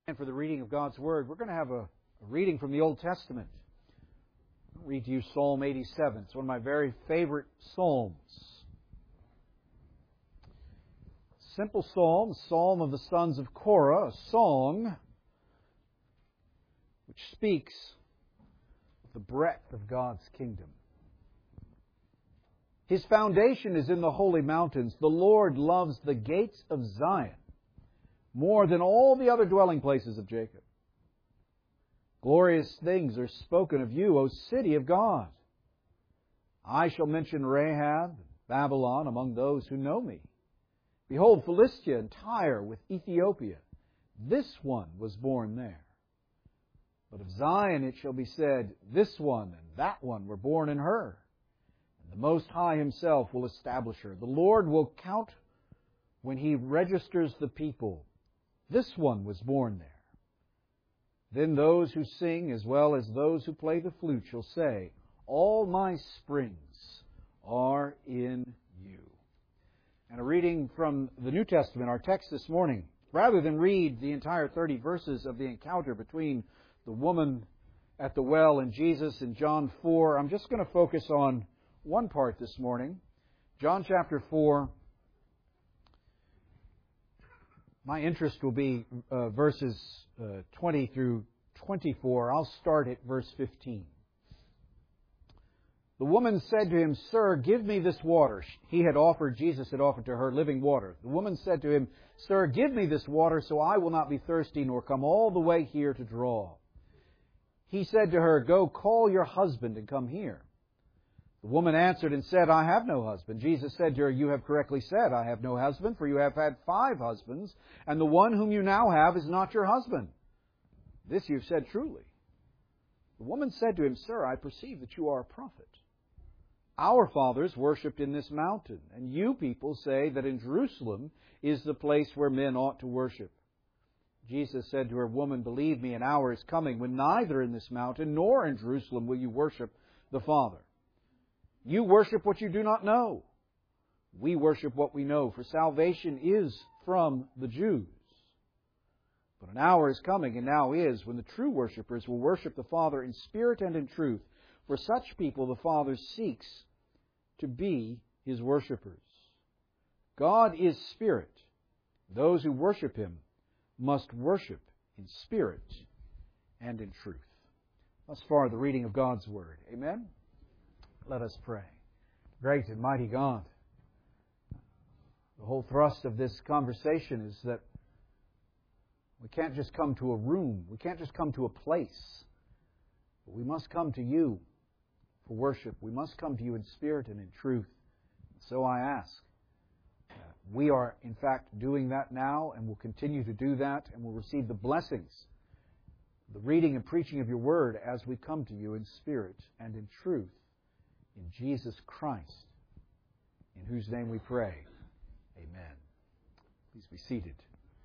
And for the reading of God's Word, we're going to have a reading from the Old Testament. I'll read to you Psalm 87. It's one of my very favorite psalms. Simple psalm, Psalm of the sons of Korah, a song which speaks of the breadth of God's kingdom. His foundation is in the holy mountains. The Lord loves the gates of Zion more than all the other dwelling places of Jacob. Glorious things are spoken of you, O city of God. I shall mention Rahab, Babylon, among those who know me. Behold, Philistia and Tyre with Ethiopia. This one was born there. But of Zion it shall be said, this one and that one were born in her. And the Most High Himself will establish her. The Lord will count when He registers the people. This one was born there. Then those who sing as well as those who play the flute shall say, all my springs are in you. And a reading from the New Testament, our text this morning. Rather than read the entire 30 verses of the encounter between the woman at the well and Jesus in John 4, I'm just going to focus on one part this morning. John chapter 4. My interest will be verses 20 through 24. I'll start at verse 15. The woman said to Him, Sir, give me this water. Jesus had offered to her living water. The woman said to Him, Sir, give me this water so I will not be thirsty nor come all the way here to draw. He said to her, Go call your husband and come here. The woman answered and said, I have no husband. Jesus said to her, You have correctly said, I have no husband, for you have had 5 husbands, and the one whom you now have is not your husband. This you have said truly. The woman said to Him, Sir, I perceive that you are a prophet. Our fathers worshipped in this mountain, and you people say that in Jerusalem is the place where men ought to worship. Jesus said to her, Woman, believe me, an hour is coming when neither in this mountain nor in Jerusalem will you worship the Father. You worship what you do not know. We worship what we know, for salvation is from the Jews. But an hour is coming, and now is, when the true worshippers will worship the Father in spirit and in truth. For such people the Father seeks to be His worshippers. God is spirit. Those who worship Him must worship in spirit and in truth. Thus far, the reading of God's Word. Amen? Let us pray. Great and mighty God, the whole thrust of this conversation is that we can't just come to a room. We can't just come to a place. But we must come to You for worship. We must come to You in spirit and in truth. So I ask, we are in fact doing that now and will continue to do that and will receive the blessings, the reading and preaching of Your Word as we come to You in spirit and in truth. In Jesus Christ, in whose name we pray. Amen. Please be seated.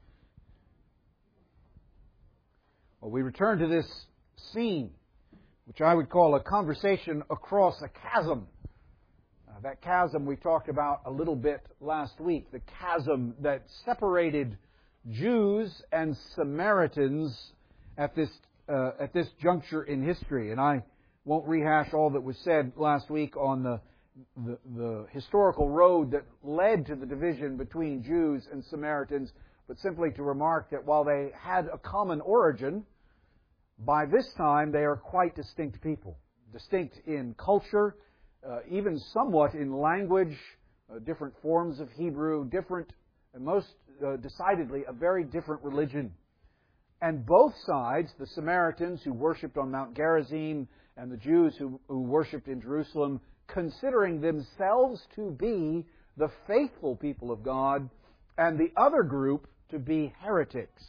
Well, we return to this scene, which I would call a conversation across a chasm. That chasm we talked about a little bit last week, the chasm that separated Jews and Samaritans at this juncture in history. And I won't rehash all that was said last week on the historical road that led to the division between Jews and Samaritans, but simply to remark that while they had a common origin, by this time they are quite distinct people. Distinct in culture, even somewhat in language, different forms of Hebrew, different, and most decidedly, a very different religion. And both sides, the Samaritans who worshipped on Mount Gerizim and the Jews who worshipped in Jerusalem, considering themselves to be the faithful people of God, and the other group to be heretics.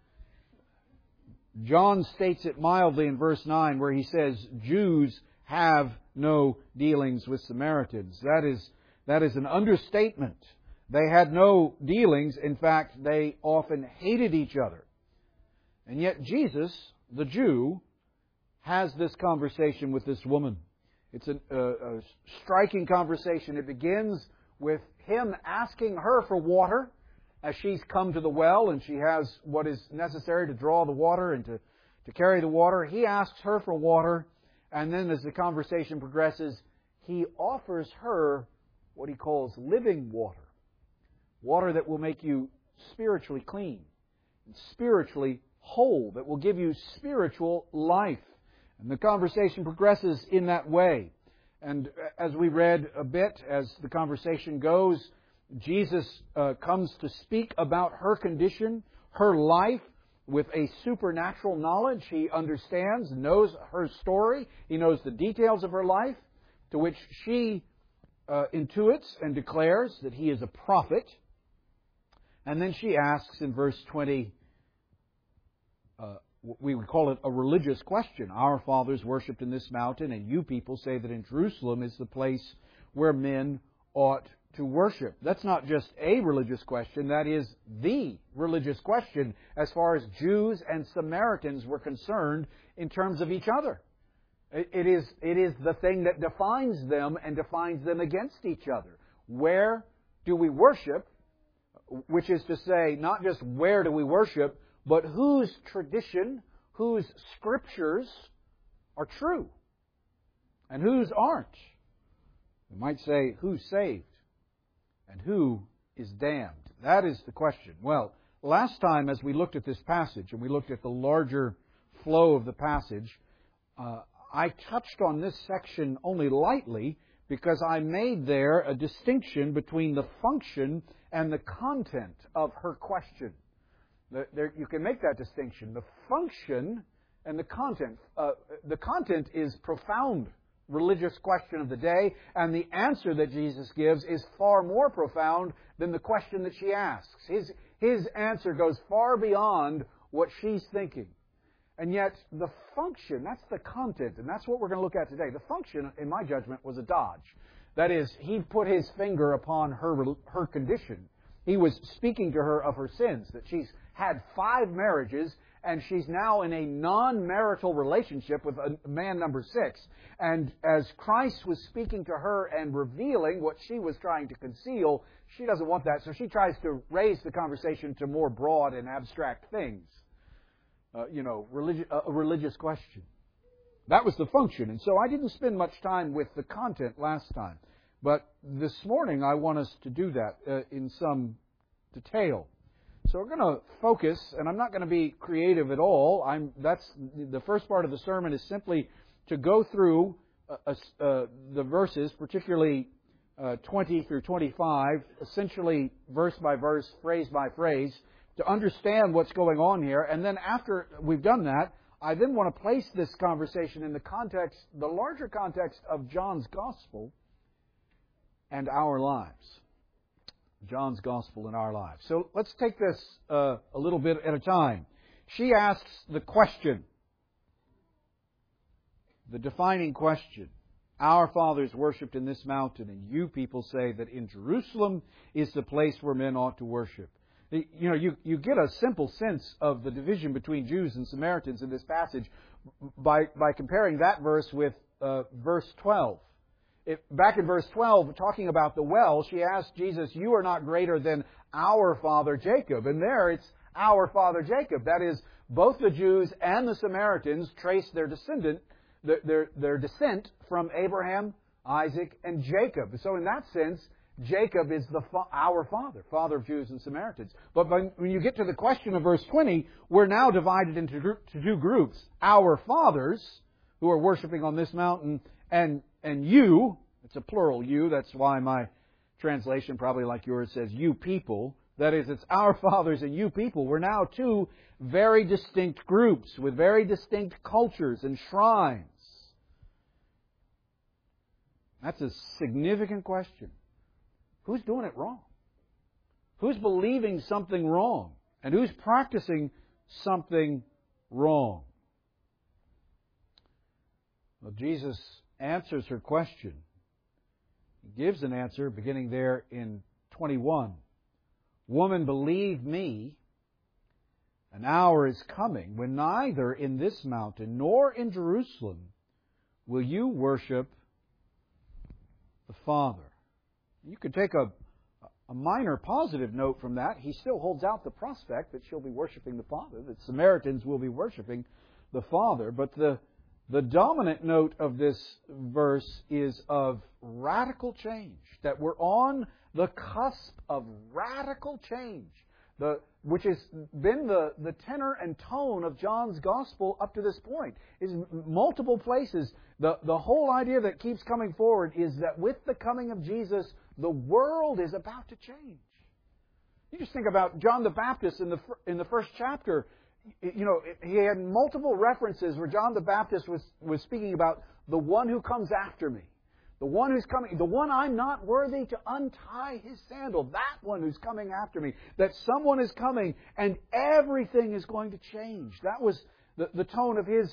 John states it mildly in verse 9 where he says, Jews have no dealings with Samaritans. That is an understatement. They had no dealings. In fact, they often hated each other. And yet Jesus, the Jew, has this conversation with this woman. It's a striking conversation. It begins with him asking her for water, as she's come to the well and she has what is necessary to draw the water and to carry the water, he asks her for water, and then as the conversation progresses, he offers her what he calls living water. Water that will make you spiritually clean, and spiritually whole, that will give you spiritual life. And the conversation progresses in that way. And as we read a bit, as the conversation goes, Jesus comes to speak about her condition, her life, with a supernatural knowledge. He understands, knows her story. He knows the details of her life, to which she intuits and declares that he is a prophet. And then she asks in verse 20, we would call it a religious question. Our fathers worshipped in this mountain, and you people say that in Jerusalem is the place where men ought to worship. That's not just a religious question, that is the religious question as far as Jews and Samaritans were concerned in terms of each other. It is the thing that defines them and defines them against each other. Where do we worship? Which is to say, not just where do we worship, but whose tradition, whose scriptures are true and whose aren't. We might say, who's saved and who is damned? That is the question. Well, last time as we looked at this passage and we looked at the larger flow of the passage, I touched on this section only lightly because I made there a distinction between the function and the content of her question. You can make that distinction. The function and the content. The content is profound religious question of the day, and the answer that Jesus gives is far more profound than the question that she asks. His answer goes far beyond what she's thinking. And yet, the function, that's the content, and that's what we're going to look at today. The function, in my judgment, was a dodge. That is, he put his finger upon her condition. He was speaking to her of her sins, that she's had 5 marriages, and she's now in a non-marital relationship with a man number 6. And as Christ was speaking to her and revealing what she was trying to conceal, she doesn't want that, so she tries to raise the conversation to more broad and abstract things. A religious question. That was the function. And so I didn't spend much time with the content last time. But this morning I want us to do that in some detail. So we're going to focus, and I'm not going to be creative at all. That's the first part of the sermon is simply to go through the verses, particularly 20 through 25, essentially verse by verse, phrase by phrase, to understand what's going on here. And then after we've done that, I then want to place this conversation in the context, the larger context of John's Gospel and our lives. John's Gospel and our lives. So let's take this a little bit at a time. She asks the question, the defining question. Our fathers worshipped in this mountain, and you people say that in Jerusalem is the place where men ought to worship. You get a simple sense of the division between Jews and Samaritans in this passage by comparing that verse with verse 12. Back in verse 12, talking about the well, she asked Jesus, you are not greater than our father Jacob. And there it's our father Jacob. That is, both the Jews and the Samaritans trace their descent from Abraham, Isaac, and Jacob. So in that sense, Jacob is our father of Jews and Samaritans. But when you get to the question of verse 20, we're now divided into 2 groups. Our fathers, who are worshiping on this mountain, and you, it's a plural you, that's why my translation, probably like yours, says you people. That is, it's our fathers and you people. We're now 2 very distinct groups with very distinct cultures and shrines. That's a significant question. Who's doing it wrong? Who's believing something wrong? And who's practicing something wrong? Well, Jesus answers her question. He gives an answer beginning there in 21. Woman, believe me, an hour is coming when neither in this mountain nor in Jerusalem will you worship the Father. You could take a minor positive note from that. He still holds out the prospect that she'll be worshiping the Father, that Samaritans will be worshiping the Father. But the dominant note of this verse is of radical change, that we're on the cusp of radical change, which has been the tenor and tone of John's Gospel up to this point. Is multiple places. The whole idea that keeps coming forward is that with the coming of Jesus, the world is about to change. You just think about John the Baptist in the first chapter. You know, he had multiple references where John the Baptist was speaking about the one who comes after me. The one who's coming, the one I'm not worthy to untie his sandal. That one who's coming after me. That someone is coming and everything is going to change. That was the tone of his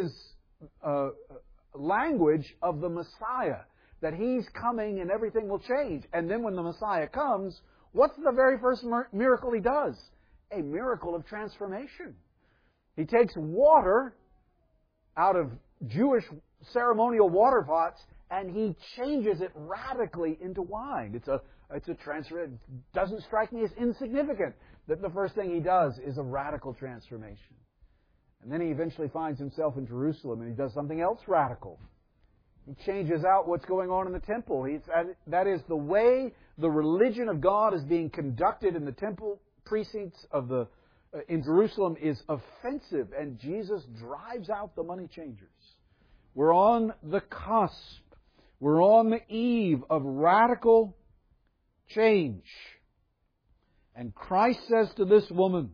language of the Messiah. That He's coming and everything will change. And then when the Messiah comes, what's the very first miracle He does? A miracle of transformation. He takes water out of Jewish ceremonial water pots and He changes it radically into wine. It's a transfer. It doesn't strike me as insignificant that the first thing He does is a radical transformation. And then He eventually finds Himself in Jerusalem and He does something else radical. He changes out what's going on in the temple. That is the way the religion of God is being conducted in the temple precincts in Jerusalem is offensive, and Jesus drives out the money changers. We're on the cusp. We're on the eve of radical change. And Christ says to this woman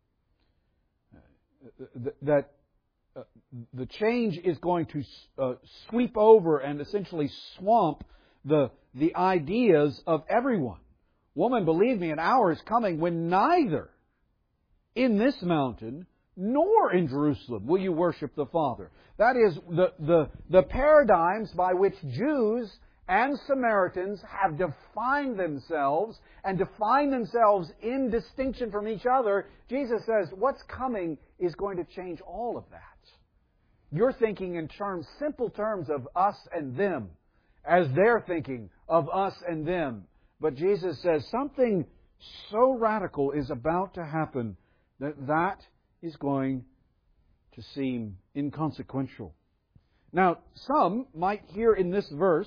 that the change is going to sweep over and essentially swamp the ideas of everyone. Woman, believe me, an hour is coming when neither in this mountain nor in Jerusalem will you worship the Father. That is, the paradigms by which Jews and Samaritans have defined themselves and define themselves in distinction from each other. Jesus says what's coming is going to change all of that. You're thinking in simple terms of us and them, as they're thinking of us and them. But Jesus says something so radical is about to happen that is going to seem inconsequential. Now, some might hear in this verse,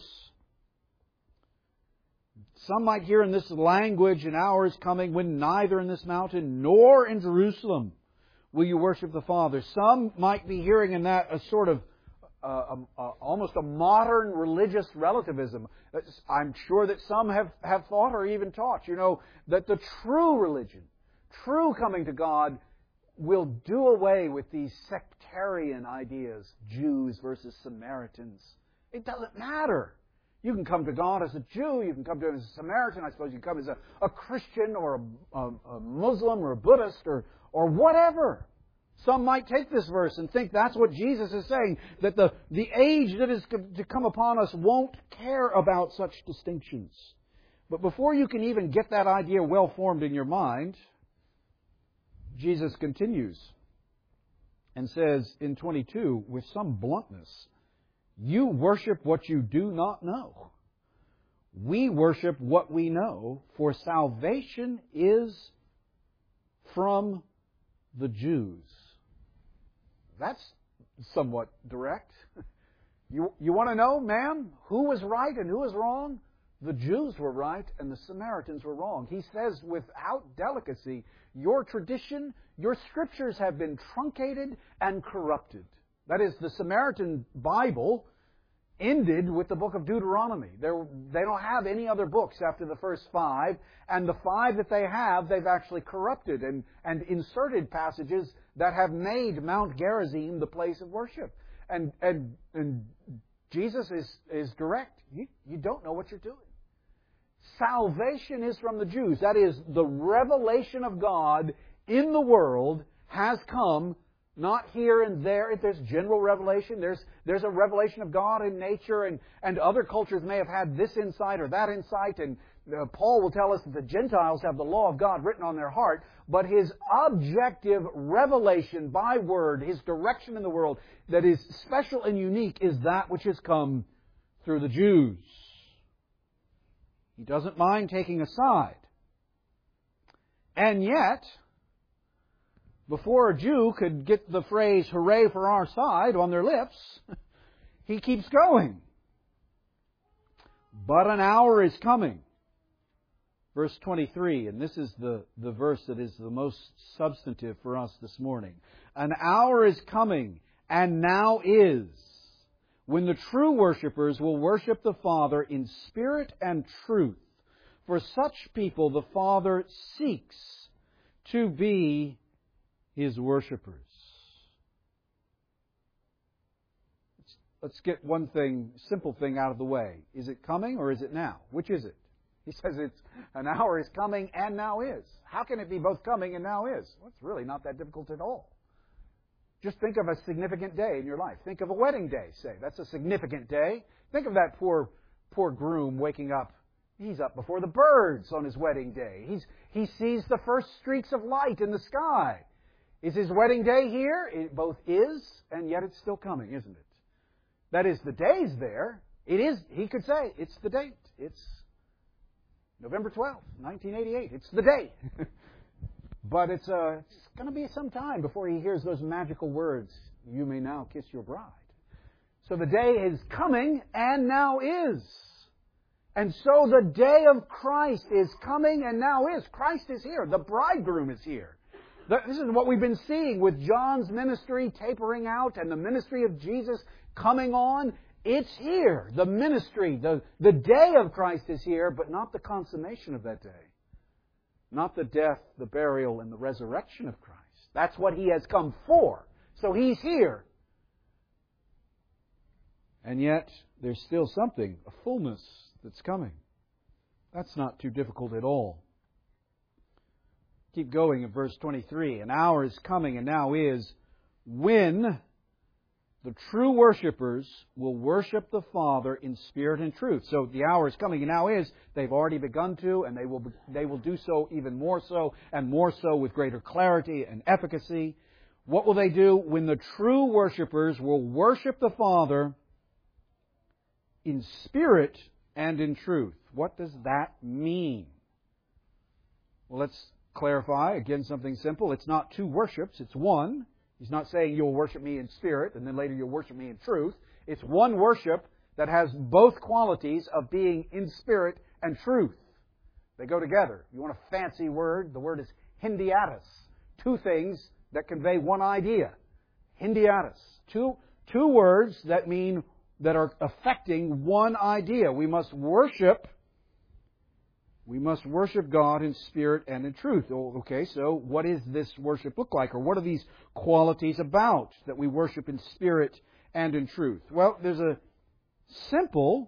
some might hear in this language, an hour is coming when neither in this mountain nor in Jerusalem will you worship the Father. Some might be hearing in that a sort of almost a modern religious relativism. I'm sure that some have thought or even taught, that the true religion, true coming to God, will do away with these sectarian ideas, Jews versus Samaritans. It doesn't matter. You can come to God as a Jew, you can come to Him as a Samaritan, I suppose you can come as a Christian or a Muslim or a Buddhist or whatever. Some might take this verse and think that's what Jesus is saying, that the age that is to come upon us won't care about such distinctions. But before you can even get that idea well formed in your mind, Jesus continues and says in 22, with some bluntness, you worship what you do not know. We worship what we know, for salvation is from the Jews. That's somewhat direct. You want to know, ma'am, who was right and who was wrong? The Jews were right and the Samaritans were wrong. He says without delicacy, your tradition, your scriptures have been truncated and corrupted. That is, the Samaritan Bible ended with the book of Deuteronomy. They don't have any other books after the first 5, and the 5 that they have, they've actually corrupted and inserted passages that have made Mount Gerizim the place of worship. And Jesus is direct. You don't know what you're doing. Salvation is from the Jews. That is, the revelation of God in the world has come, not here and there. There's general revelation. There's a revelation of God in nature, and other cultures may have had this insight or that insight. And Paul will tell us that the Gentiles have the law of God written on their heart. But His objective revelation by word, His direction in the world that is special and unique, is that which has come through the Jews. He doesn't mind taking a side. And yet, before a Jew could get the phrase, "Hooray for our side," on their lips, he keeps going. But an hour is coming. Verse 23, and this is the verse that is the most substantive for us this morning. An hour is coming, and now is, when the true worshipers will worship the Father in spirit and truth. For such people the Father seeks to be His worshipers. Let's get one simple thing out of the way. Is it coming or is it now? Which is it? He says it's an hour is coming and now is. How can it be both coming and now is? Well, it's really not that difficult at all. Just think of a significant day in your life. Think of a wedding day, say. That's a significant day. Think of that poor groom waking up. He's up before the birds on his wedding day. He sees the first streaks of light in the sky. Is his wedding day here? It both is, and yet it's still coming, isn't it? That is, the day's there. It is, he could say, it's the date. It's November 12th, 1988. It's the day. But it's going to be some time before he hears those magical words, "You may now kiss your bride." So the day is coming and now is. And so the day of Christ is coming and now is. Christ is here. The bridegroom is here. This is what we've been seeing with John's ministry tapering out and the ministry of Jesus coming on. It's here. The ministry, the day of Christ is here, but not the consummation of that day. Not the death, the burial, and the resurrection of Christ. That's what He has come for. So He's here. And yet, there's still something, a fullness that's coming. That's not too difficult at all. Keep going at verse 23. An hour is coming and now is when the true worshipers will worship the Father in spirit and truth. So the hour is coming and now is. They've already begun to, and they will do so even more so, and more so with greater clarity and efficacy. What will they do? When the true worshipers will worship the Father in spirit and in truth. What does that mean? Well, let's clarify again something simple. It's not two worships, it's one. He's not saying you'll worship me in spirit and then later you'll worship me in truth. It's one worship that has both qualities of being in spirit and truth. They go together. You want a fancy word? The word is hindiatus. Two things that convey one idea. Hindiatus. Two words that are affecting one idea. We must worship God in spirit and in truth. Okay, so what does this worship look like? Or what are these qualities about that we worship in spirit and in truth? Well, there's a simple,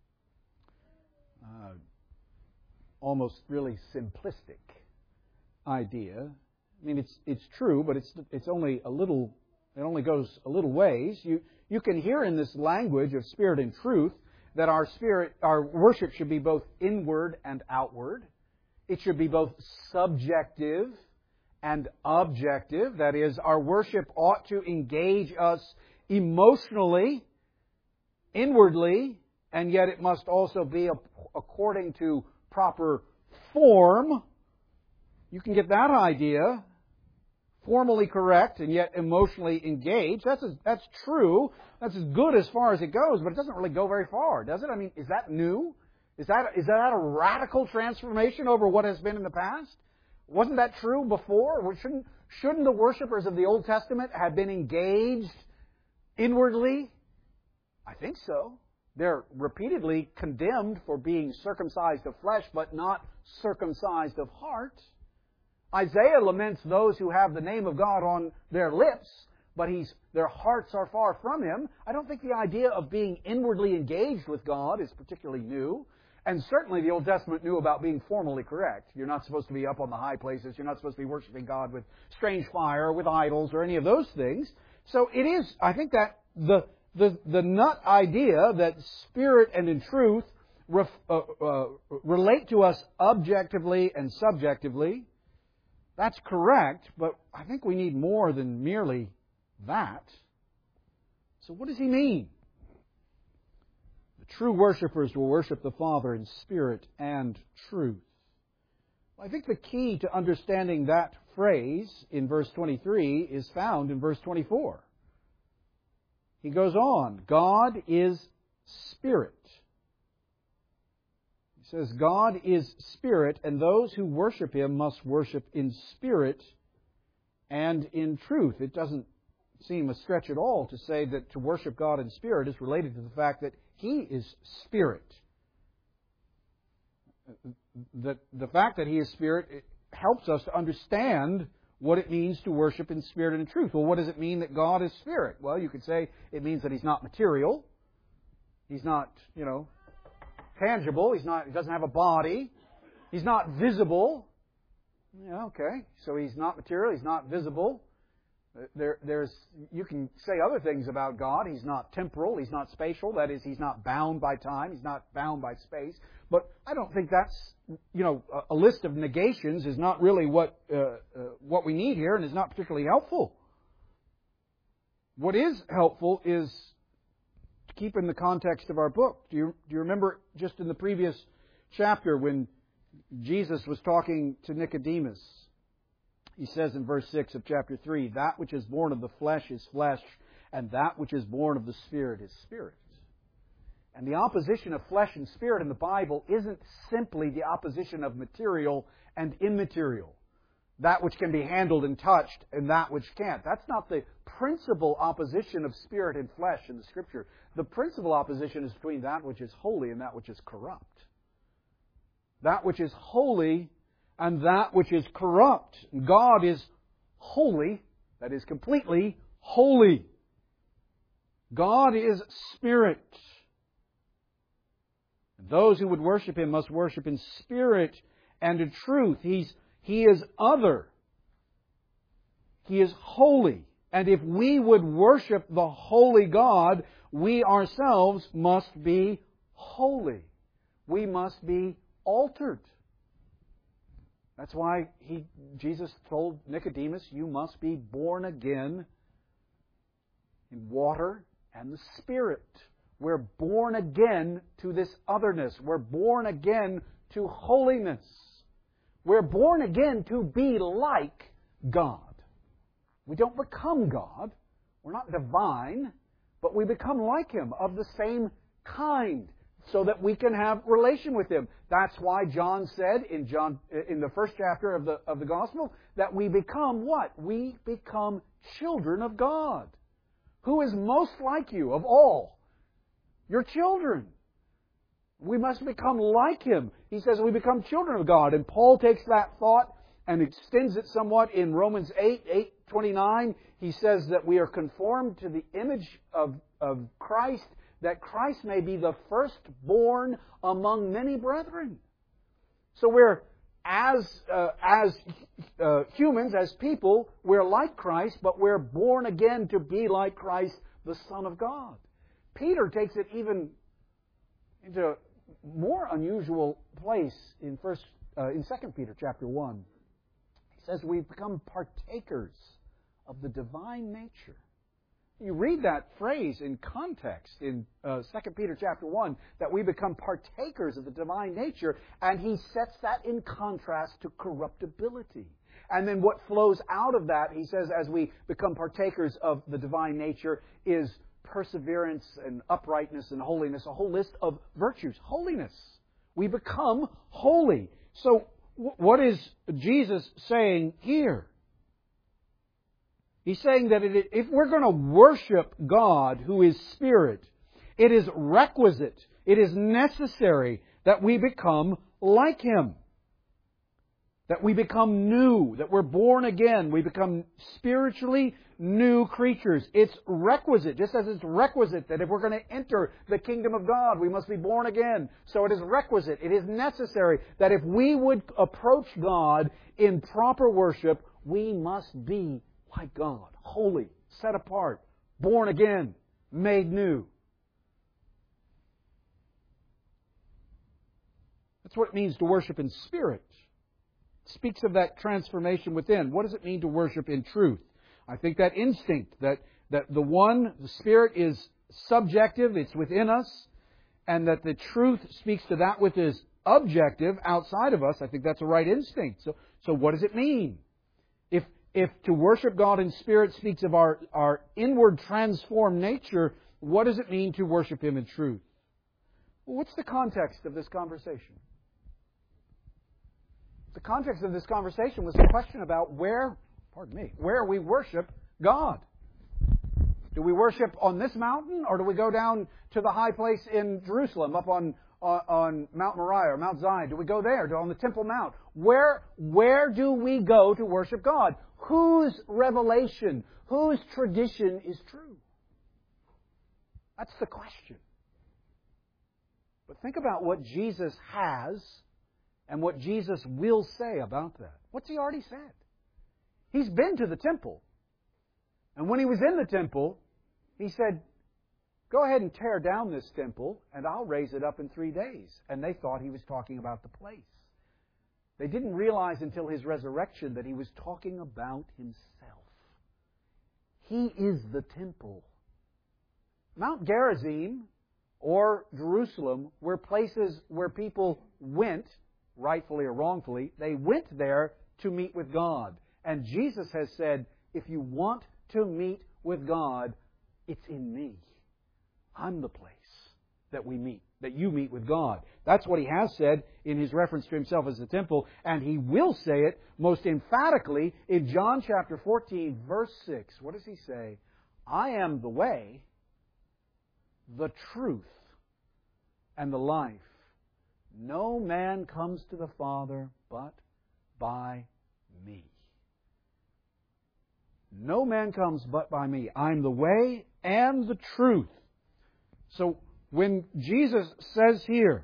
almost really simplistic idea. I mean, it's true, but it's only a little. It only goes a little ways. You can hear in this language of spirit and truth that our worship should be both inward and outward. It should be both subjective and objective. That is, our worship ought to engage us emotionally, inwardly, and yet it must also be according to proper form. You can get that idea. Formally correct and yet emotionally engaged. That's true. That's as good as far as it goes, but it doesn't really go very far, does it? I mean, is that new? Is that a radical transformation over what has been in the past? Wasn't that true before? Shouldn't the worshipers of the Old Testament have been engaged inwardly? I think so. They're repeatedly condemned for being circumcised of flesh, but not circumcised of heart. Isaiah laments those who have the name of God on their lips, but their hearts are far from Him. I don't think the idea of being inwardly engaged with God is particularly new. And certainly the Old Testament knew about being formally correct. You're not supposed to be up on the high places. You're not supposed to be worshiping God with strange fire, with idols, or any of those things. So it is, I think that the nut idea that spirit and in truth relate to us objectively and subjectively, that's correct, but I think we need more than merely that. So what does he mean? The True worshipers will worship the Father in spirit and truth. I think the key to understanding that phrase in verse 23 is found in verse 24. He goes on, God is spirit. He says, God is spirit, and those who worship Him must worship in spirit and in truth. It doesn't seem a stretch at all to say that to worship God in spirit is related to the fact that He is spirit. The fact that He is spirit helps us to understand what it means to worship in spirit and in truth. Well, what does it mean that God is spirit? Well, you could say it means that He's not material. He's not, tangible. He doesn't have a body. He's not visible. Yeah, okay. So He's not material. He's not visible. You can say other things about God. He's not temporal. He's not spatial. That is, He's not bound by time. He's not bound by space. But I don't think that's, a list of negations is not really what we need here, and is not particularly helpful. What is helpful is to keep in the context of our book. Do you remember just in the previous chapter when Jesus was talking to Nicodemus? He says in verse 6 of chapter 3, that which is born of the flesh is flesh, and that which is born of the Spirit is spirit. And the opposition of flesh and spirit in the Bible isn't simply the opposition of material and immaterial. That which can be handled and touched and that which can't. That's not the principal opposition of spirit and flesh in the Scripture. The principal opposition is between that which is holy and that which is corrupt. That which is holy and that which is corrupt. God is holy, that is completely holy. God is spirit. Those who would worship Him must worship in spirit and in truth. He is other. He is holy. And if we would worship the holy God, we ourselves must be holy. We must be altered. That's why Jesus told Nicodemus, you must be born again in water and the Spirit. We're born again to this otherness. We're born again to holiness. We're born again to be like God. We don't become God. We're not divine, but we become like Him, of the same kind, so that we can have relation with Him. That's why John said in the first chapter of the Gospel that we become what? We become children of God. Who is most like you of all? Your children. We must become like Him. He says we become children of God. And Paul takes that thought and extends it somewhat in Romans 8:29. He says that we are conformed to the image of Christ, that Christ may be the firstborn among many brethren. So we're, as humans, as people, we're like Christ, but we're born again to be like Christ, the Son of God. Peter takes it even into a more unusual place in 2 Peter chapter 1. He says we've become partakers of the divine nature. You read that phrase in context in 2 Peter chapter 1, that we become partakers of the divine nature, and he sets that in contrast to corruptibility. And then what flows out of that, he says, as we become partakers of the divine nature, is perseverance and uprightness and holiness, a whole list of virtues. Holiness. We become holy. So what is Jesus saying here? He's saying that if we're going to worship God, who is Spirit, it is requisite, it is necessary that we become like Him. That we become new, that we're born again, we become spiritually new creatures. It's requisite, just as it's requisite that if we're going to enter the kingdom of God, we must be born again. So it is requisite, it is necessary that if we would approach God in proper worship, we must be like God, holy, set apart, born again, made new. That's what it means to worship in spirit. It speaks of that transformation within. What does it mean to worship in truth? I think that instinct, that the Spirit is subjective, it's within us, and that the truth speaks to that which is objective outside of us, I think that's a right instinct. So what does it mean? If to worship God in spirit speaks of our inward transformed nature, what does it mean to worship Him in truth? Well, what's the context of this conversation? The context of this conversation was a question about where we worship God. Do we worship on this mountain, or do we go down to the high place in Jerusalem, up on Mount Moriah or Mount Zion? Do we go there, on the Temple Mount? Where do we go to worship God? Whose revelation, whose tradition is true? That's the question. But think about what Jesus has and what Jesus will say about that. What's He already said? He's been to the temple. And when He was in the temple, He said, "Go ahead and tear down this temple, and I'll raise it up in 3 days." And they thought He was talking about the place. They didn't realize until His resurrection that He was talking about Himself. He is the temple. Mount Gerizim or Jerusalem were places where people went, rightfully or wrongfully, they went there to meet with God. And Jesus has said, if you want to meet with God, it's in me. I'm the place that we meet, that you meet with God. That's what He has said in His reference to Himself as the temple, and He will say it most emphatically in John chapter 14, verse 6. What does He say? I am the way, the truth, and the life. No man comes to the Father but by me. No man comes but by me. I'm the way and the truth. So when Jesus says here,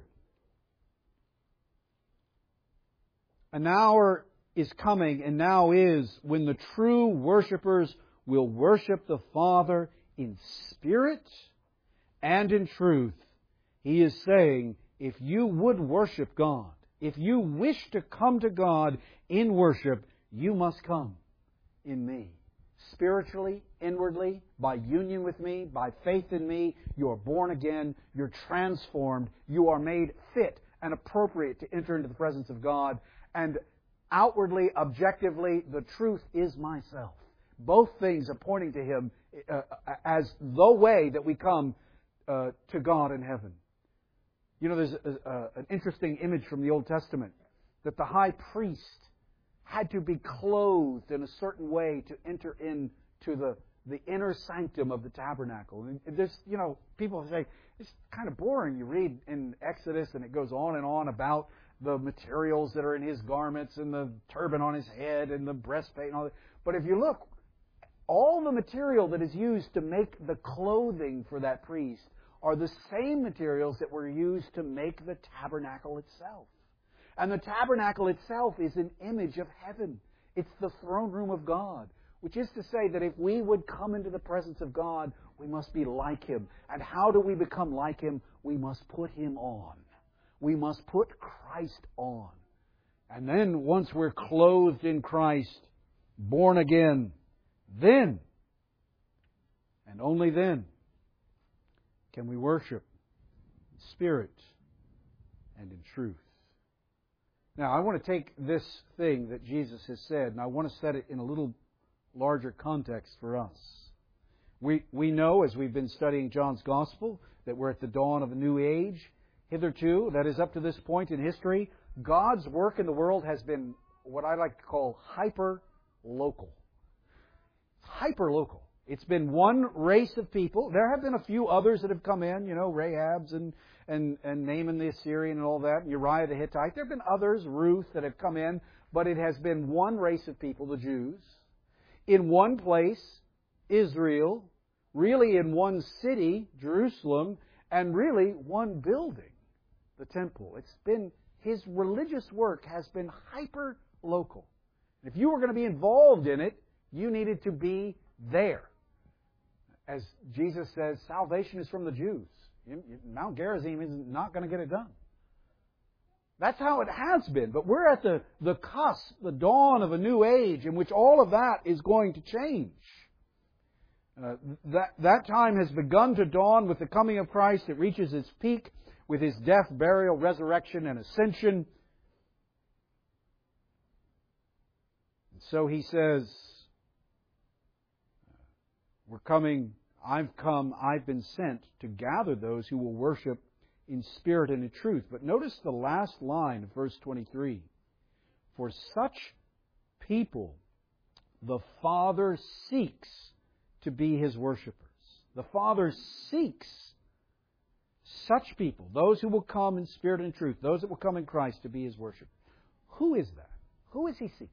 an hour is coming and now is when the true worshipers will worship the Father in spirit and in truth, He is saying, if you would worship God, if you wish to come to God in worship, you must come in me. Spiritually, inwardly, by union with me, by faith in me, you are born again, you're transformed, you are made fit and appropriate to enter into the presence of God. And outwardly, objectively, the truth is myself. Both things are pointing to Him as the way that we come to God in heaven. You know, there's an interesting image from the Old Testament that the high priest had to be clothed in a certain way to enter into the inner sanctum of the tabernacle. And there's, people say, it's kind of boring. You read in Exodus and it goes on and on about the materials that are in his garments and the turban on his head and the breastplate and all that. But if you look, all the material that is used to make the clothing for that priest are the same materials that were used to make the tabernacle itself. And the tabernacle itself is an image of heaven. It's the throne room of God, which is to say that if we would come into the presence of God, we must be like Him. And how do we become like Him? We must put Him on. We must put Christ on. And then once we're clothed in Christ, born again, then, and only then, can we worship in spirit and in truth. Now, I want to take this thing that Jesus has said, and I want to set it in a little larger context for us. We know, as we've been studying John's Gospel, that we're at the dawn of a new age. Hitherto, that is up to this point in history, God's work in the world has been what I like to call hyper-local. Hyper-local. It's been one race of people. There have been a few others that have come in, Rahab's and Naaman the Assyrian and all that, and Uriah the Hittite. There have been others, Ruth, that have come in, but it has been one race of people, the Jews, in one place, Israel, really in one city, Jerusalem, and really one building, the temple. It's been, His religious work has been hyper-local. If you were going to be involved in it, you needed to be there. As Jesus says, salvation is from the Jews. Mount Gerizim is not going to get it done. That's how it has been. But we're at the cusp, the dawn of a new age in which all of that is going to change. That time has begun to dawn with the coming of Christ. It reaches its peak with His death, burial, resurrection, and ascension. And so He says, we're coming, I've come, I've been sent to gather those who will worship in spirit and in truth. But notice the last line of verse 23. For such people, the Father seeks to be His worshipers. The Father seeks such people, those who will come in spirit and truth, those that will come in Christ to be His worshipers. Who is that? Who is He seeking?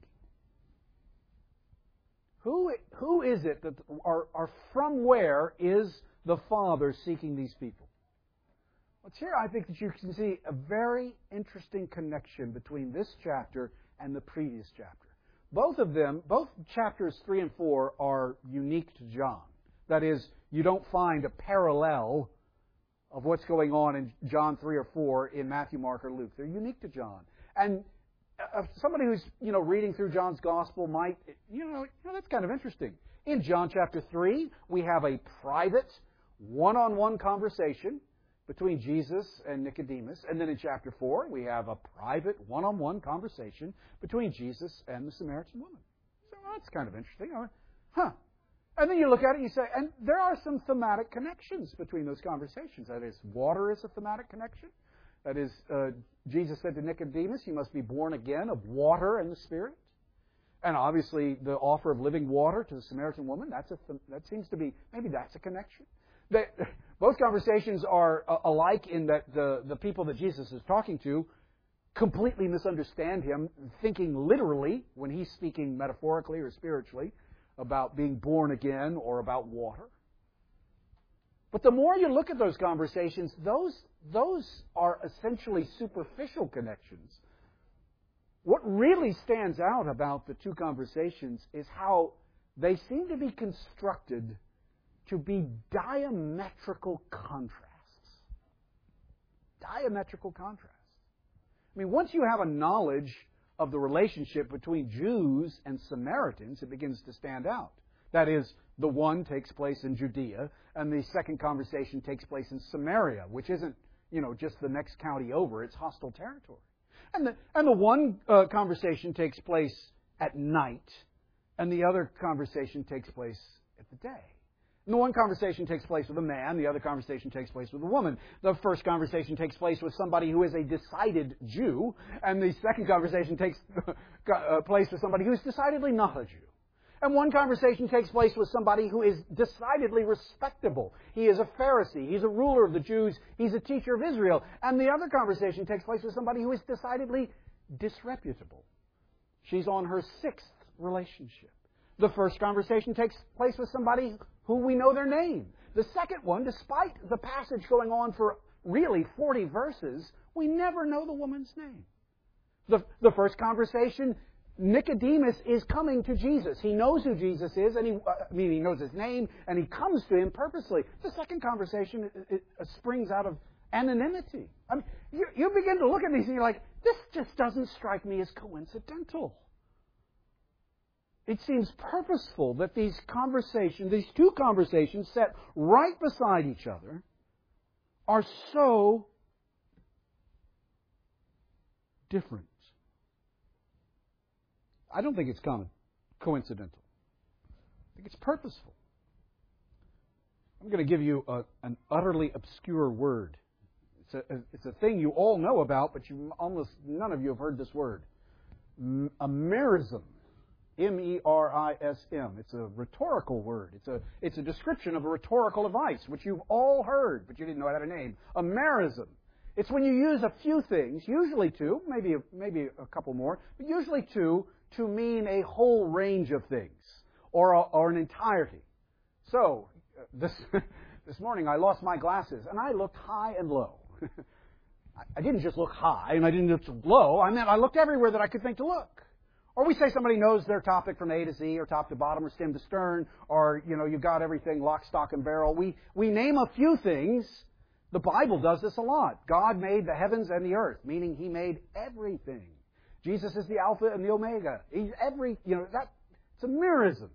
Who is it that, or from where is the Father seeking these people? Well, it's here I think that you can see a very interesting connection between this chapter and the previous chapter. Both of them, both chapters 3 and 4 are unique to John. That is, you don't find a parallel of what's going on in John 3 or 4 in Matthew, Mark, or Luke. They're unique to John. And somebody who's, reading through John's Gospel might, that's kind of interesting. In John chapter 3, we have a private, one-on-one conversation between Jesus and Nicodemus. And then in chapter 4, we have a private, one-on-one conversation between Jesus and the Samaritan woman. So that's kind of interesting. And then you look at it and you say, and there are some thematic connections between those conversations. That is, water is a thematic connection. That is, Jesus said to Nicodemus, you must be born again of water and the Spirit. And obviously, the offer of living water to the Samaritan woman, that seems to be, maybe that's a connection. Both conversations are alike in that the people that Jesus is talking to completely misunderstand Him, thinking literally when He's speaking metaphorically or spiritually about being born again or about water. But the more you look at those conversations, those are essentially superficial connections. What really stands out about the two conversations is how they seem to be constructed to be diametrical contrasts. Diametrical contrasts. I mean, once you have a knowledge of the relationship between Jews and Samaritans, it begins to stand out. That is, the one takes place in Judea, and the second conversation takes place in Samaria, which isn't, just the next county over. It's hostile territory. And the one conversation takes place at night, and the other conversation takes place at the day. And the one conversation takes place with a man, the other conversation takes place with a woman. The first conversation takes place with somebody who is a decided Jew, and the second conversation takes place with somebody who is decidedly not a Jew. And one conversation takes place with somebody who is decidedly respectable. He is a Pharisee. He's a ruler of the Jews. He's a teacher of Israel. And the other conversation takes place with somebody who is decidedly disreputable. She's on her sixth relationship. The first conversation takes place with somebody who we know their name. The second one, despite the passage going on for really 40 verses, we never know the woman's name. The first conversation, Nicodemus is coming to Jesus. He knows who Jesus is, and he knows His name, and he comes to Him purposely. The second conversation it springs out of anonymity. I mean, you begin to look at these and you're like, this just doesn't strike me as coincidental. It seems purposeful that these two conversations set right beside each other, are so different. I don't think it's coincidental. I think it's purposeful. I'm going to give you an utterly obscure word. It's a thing you all know about, but almost none of you have heard this word. A merism. M-E-R-I-S-M. It's a rhetorical word. It's a description of a rhetorical device, which you've all heard, but you didn't know it had a name. A merism. It's when you use a few things, usually two, maybe a couple more, but usually two, to mean a whole range of things, or an entirety. So, this morning I lost my glasses, and I looked high and low. I didn't just look high, and I didn't look low. I meant I looked everywhere that I could think to look. Or we say somebody knows their topic from A to Z, or top to bottom, or stem to stern, or, you got everything lock, stock, and barrel. We name a few things. The Bible does this a lot. God made the heavens and the earth, meaning He made everything. Jesus is the Alpha and the Omega. He's it's a merism.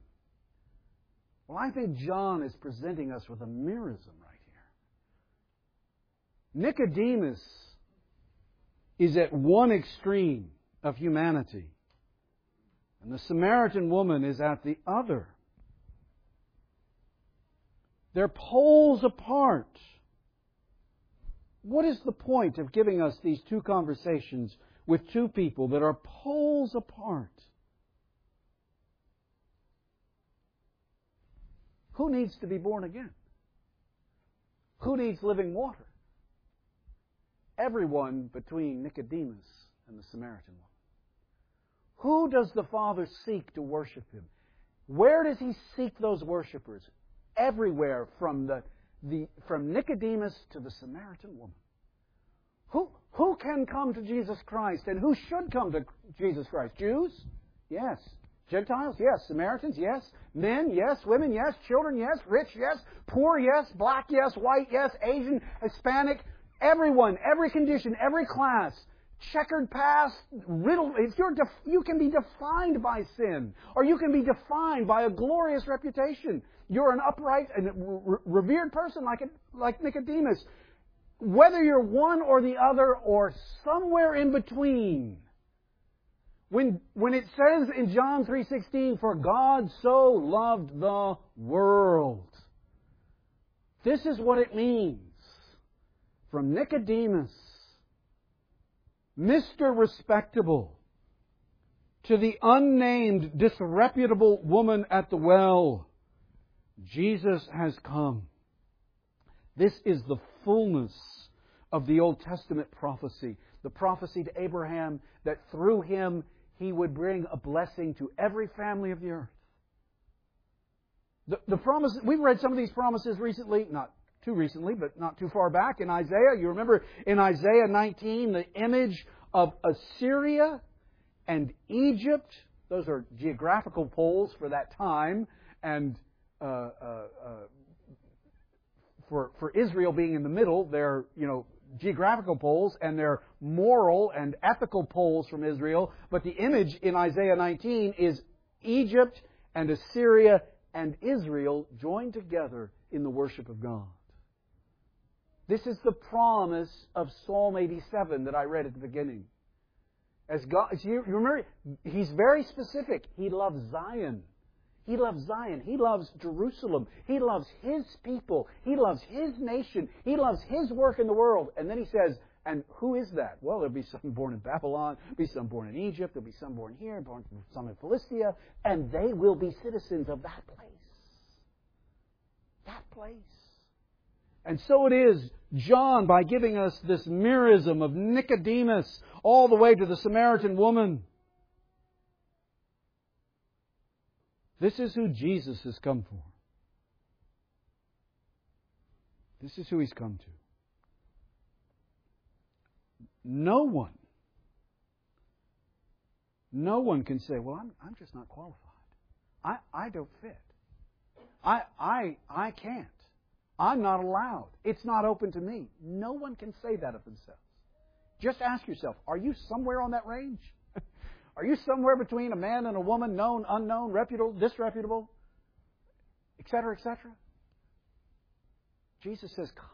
Well, I think John is presenting us with a merism right here. Nicodemus is at one extreme of humanity, and the Samaritan woman is at the other. They're poles apart. What is the point of giving us these two conversations with two people that are poles apart? Who needs to be born again? Who needs living water? Everyone between Nicodemus and the Samaritan woman. Who does the Father seek to worship Him? Where does He seek those worshipers? Everywhere, from Nicodemus to the Samaritan woman. Who can come to Jesus Christ, and who should come to Jesus Christ? Jews? Yes. Gentiles? Yes. Samaritans? Yes. Men? Yes. Women? Yes. Children? Yes. Rich? Yes. Poor? Yes. Black? Yes. White? Yes. Asian? Hispanic? Everyone, every condition, every class, checkered past, riddled. You can be defined by sin, or you can be defined by a glorious reputation. You're an upright and revered person like Nicodemus. Whether you're one or the other, or somewhere in between. When it says in John 3:16, "For God so loved the world," this is what it means. From Nicodemus, Mr. Respectable, to the unnamed, disreputable woman at the well, Jesus has come. This is the fullness of the Old Testament prophecy. The prophecy to Abraham that through him he would bring a blessing to every family of the earth. The promise, we've read some of these promises recently, not too recently, but not too far back in Isaiah. You remember in Isaiah 19, the image of Assyria and Egypt. Those are geographical poles for that time. And for Israel being in the middle, they're, geographical poles, and they're moral and ethical poles from Israel. But the image in Isaiah 19 is Egypt and Assyria and Israel joined together in the worship of God. This is the promise of Psalm 87 that I read at the beginning. As God, you remember, He's very specific. He loves Zion. He loves Zion. He loves Jerusalem. He loves His people. He loves His nation. He loves His work in the world. And then He says, and who is that? Well, there'll be some born in Babylon, there'll be some born in Egypt, there'll be some born here, some in Philistia, and they will be citizens of that place. That place. And so it is, John, by giving us this merism of Nicodemus all the way to the Samaritan woman. This is who Jesus has come for. This is who He's come to. No one can say, well, I'm just not qualified. I don't fit. I can't. I'm not allowed. It's not open to me. No one can say that of themselves. Just ask yourself, are you somewhere on that range? Are you somewhere between a man and a woman, known, unknown, reputable, disreputable, etc., etc.? Jesus says, come.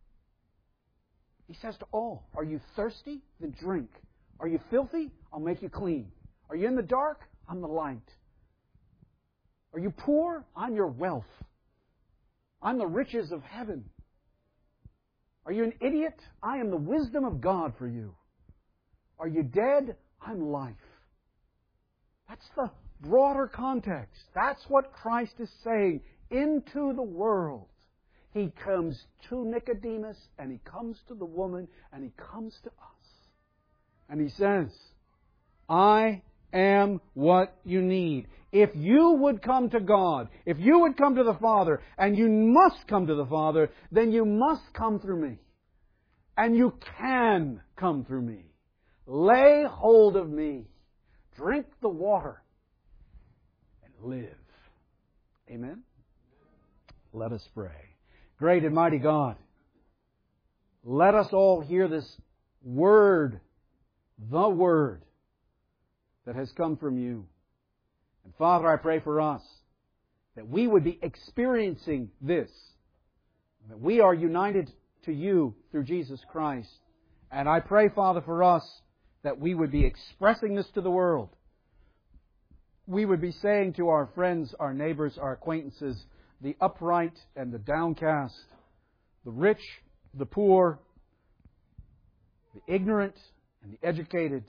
He says to all, are you thirsty? Then drink. Are you filthy? I'll make you clean. Are you in the dark? I'm the light. Are you poor? I'm your wealth. I'm the riches of heaven. Are you an idiot? I am the wisdom of God for you. Are you dead? I'm life. That's the broader context. That's what Christ is saying. Into the world. He comes to Nicodemus, and He comes to the woman, and He comes to us. And He says, I am what you need. If you would come to God, if you would come to the Father, and you must come to the Father, then you must come through me. And you can come through me. Lay hold of me. Drink the water. And live. Amen? Let us pray. Great and mighty God, let us all hear this word, the word that has come from you. And Father, I pray for us that we would be experiencing this, that we are united to You through Jesus Christ. And I pray, Father, for us that we would be expressing this to the world. We would be saying to our friends, our neighbors, our acquaintances, the upright and the downcast, the rich, the poor, the ignorant and the educated,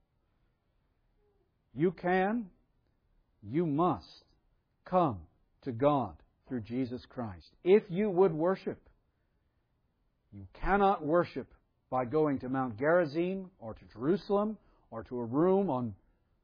you can, you must come to God through Jesus Christ. If you would worship, you cannot worship by going to Mount Gerizim or to Jerusalem or to a room on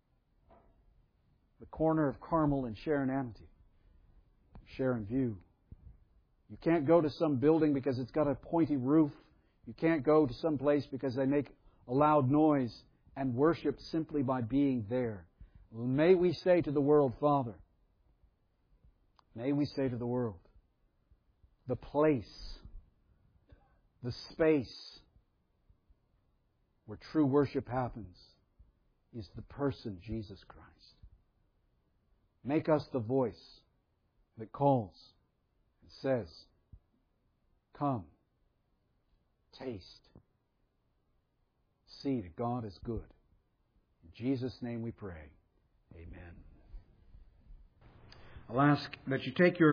the corner of Carmel and Sharon View. You can't go to some building because it's got a pointy roof. You can't go to some place because they make a loud noise and worship simply by being there. May we say to the world, Father, may we say to the world, the place, the space where true worship happens is the person Jesus Christ. Make us the voice that calls and says, come, taste, see that God is good. In Jesus' name we pray. Amen. I'll ask that you take your